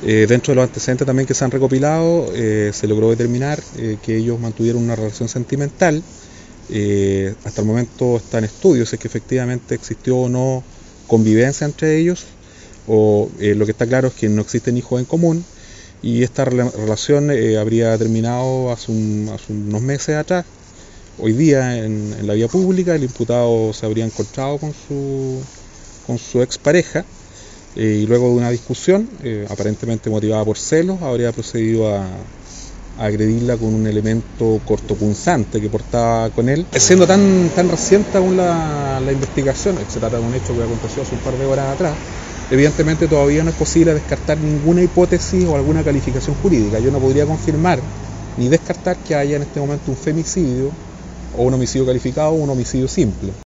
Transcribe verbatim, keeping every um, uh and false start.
Eh, dentro de los antecedentes también que se han recopilado, eh, se logró determinar eh, que ellos mantuvieron una relación sentimental. Eh, hasta el momento está en estudio si es que efectivamente existió o no convivencia entre ellos, o eh, lo que está claro es que no existen hijos en común, y esta rela relación eh, habría terminado hace, un, hace unos meses atrás. Hoy día en, en la vía pública el imputado se habría encontrado con su, con su expareja, eh, y luego de una discusión, eh, aparentemente motivada por celos, habría procedido a, a agredirla con un elemento cortopunzante que portaba con él. Siendo tan, tan reciente aún la, la investigación, se trata de un hecho que aconteció hace un par de horas atrás, evidentemente todavía no es posible descartar ninguna hipótesis o alguna calificación jurídica. Yo no podría confirmar ni descartar que haya en este momento un femicidio, o un homicidio calificado, o un homicidio simple.